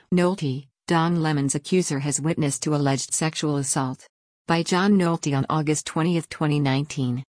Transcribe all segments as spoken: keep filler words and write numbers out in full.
Nolte, Don Lemon's accuser has witnessed to alleged sexual assault. By John Nolte on August twentieth, twenty nineteen.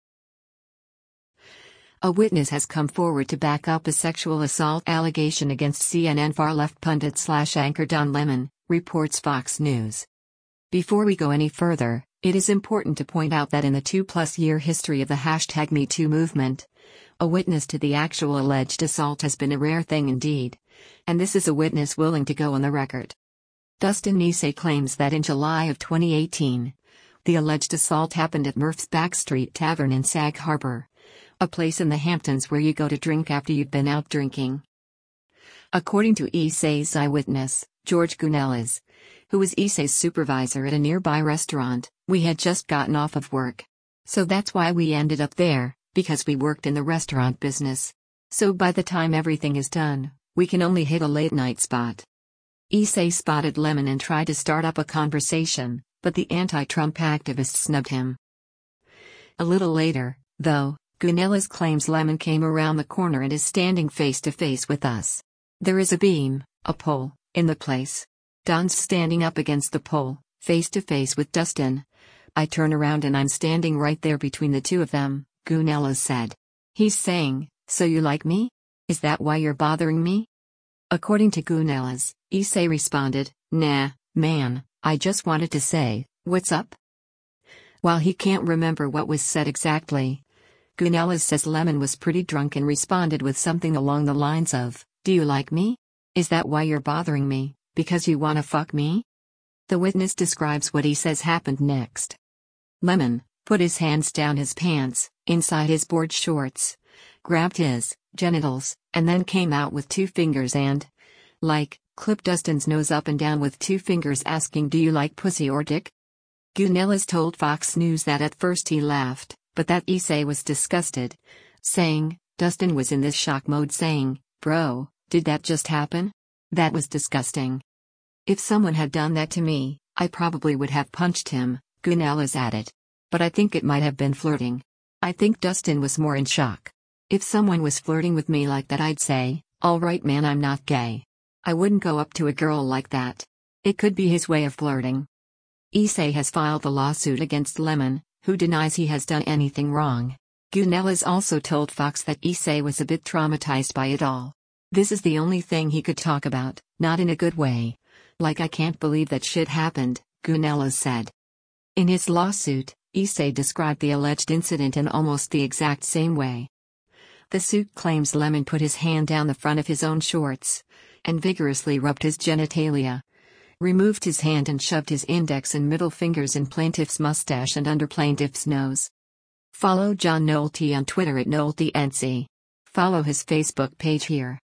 A witness has come forward to back up a sexual assault allegation against C N N far-left pundit slash anchor Don Lemon, reports Fox News. Before we go any further, it is important to point out that in the two-plus-year history of the hashtag MeToo movement, a witness to the actual alleged assault has been a rare thing indeed, and this is a witness willing to go on the record. Dustin Issei claims that in July of twenty eighteen, the alleged assault happened at Murph's Backstreet Tavern in Sag Harbor, a place in the Hamptons where you go to drink after you've been out drinking. According to Issei's eyewitness, George Gunellas, who was Issei's supervisor at a nearby restaurant, we had just gotten off of work. So that's why we ended up there, because we worked in the restaurant business. So by the time everything is done, we can only hit a late-night spot. Issei spotted Lemon and tried to start up a conversation, but the anti-Trump activist snubbed him. A little later, though, Gunellas claims Lemon came around the corner and is standing face-to-face with us. There is a beam, a pole, in the place. Don's standing up against the pole, face-to-face with Dustin. I turn around and I'm standing right there between the two of them, Gunellas said. He's saying, "So you like me? Is that why you're bothering me?" According to Gunellas, Issei responded, "Nah, man, I just wanted to say, what's up?" While he can't remember what was said exactly, Gunellas says Lemon was pretty drunk and responded with something along the lines of, "Do you like me? Is that why you're bothering me, because you wanna fuck me?" The witness describes what he says happened next. Lemon put his hands down his pants, inside his board shorts, grabbed his genitals, and then came out with two fingers and, like, clipped Dustin's nose up and down with two fingers asking, "Do you like pussy or dick?" Gunellas told Fox News that at first he laughed, but that Issei was disgusted, saying, Dustin was in this shock mode saying, "Bro, did that just happen? That was disgusting. If someone had done that to me, I probably would have punched him," Gunellas added. "But I think it might have been flirting. I think Dustin was more in shock. If someone was flirting with me like that, I'd say, all right man, I'm not gay. I wouldn't go up to a girl like that. It could be his way of flirting." Issei has filed a lawsuit against Lemon, who denies he has done anything wrong. Gunellas also told Fox that Issei was a bit traumatized by it all. This is the only thing he could talk about, not in a good way. Like, "I can't believe that shit happened," Gunellas said. In his lawsuit, Issei described the alleged incident in almost the exact same way. The suit claims Lemon put his hand down the front of his own shorts and vigorously rubbed his genitalia, removed his hand and shoved his index and middle fingers in plaintiff's mustache and under plaintiff's nose. Follow John Nolte on Twitter at NolteNC. Follow his Facebook page here.